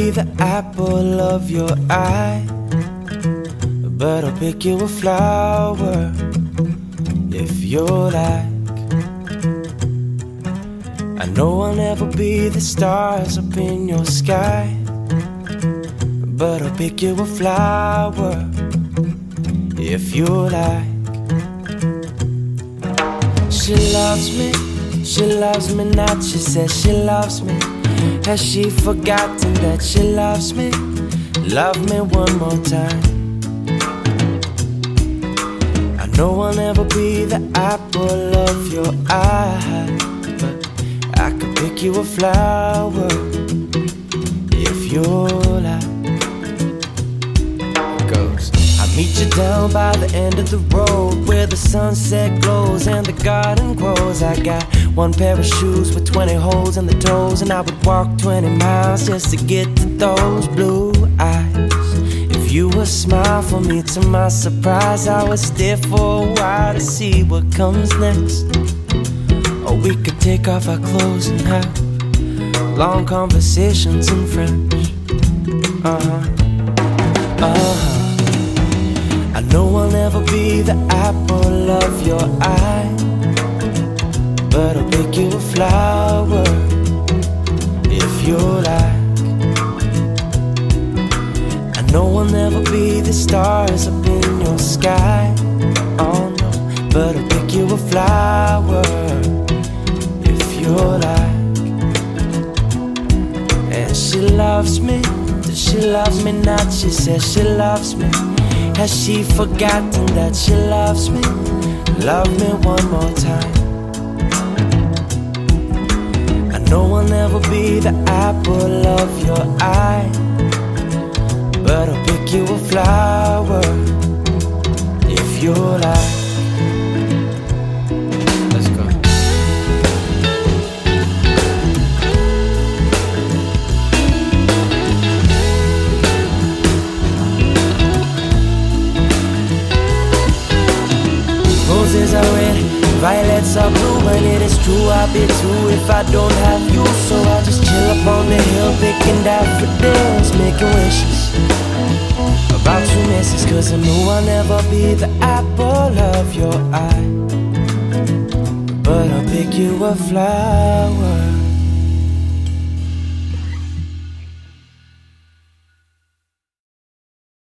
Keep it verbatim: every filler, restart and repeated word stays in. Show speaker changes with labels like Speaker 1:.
Speaker 1: be the apple of your eye, but I'll pick you a flower if you like. I know I'll never be the stars up in your sky, but I'll pick you a flower if you like. She loves me, she loves me not. She says she loves me. Has she forgotten that she loves me? Love me one more time. I know I'll never be the apple of your eye, but I could pick you a flower if you like. Goes, I meet you down by the end of the road where the sunset glows and the garden grows. I got one pair of shoes with twenty holes in the toes, and I would walk twenty miles just to get to those blue eyes. If you would smile for me, to my surprise, I would stare for a while to see what comes next. Or we could take off our clothes and have long conversations in French. Uh-huh, uh-huh. I know I'll never be the apple of your eye, but I'll pick you a flower if you like. I know I'll never be the stars up in your sky, oh no, but I'll pick you a flower if you like. And she loves me, does she love me not? She says she loves me. Has she forgotten that she loves me? Love me one more time. I know I'll never be the apple of your eye, but I'll pick you a flower if you like. Let's go. Roses are red, violets are blue, and it is true I'll be too if I don't have you. So I'll just chill up on the hill picking daffodils, making wishes about your misses, cause I know I'll never be the apple of your eye, but I'll pick you a flower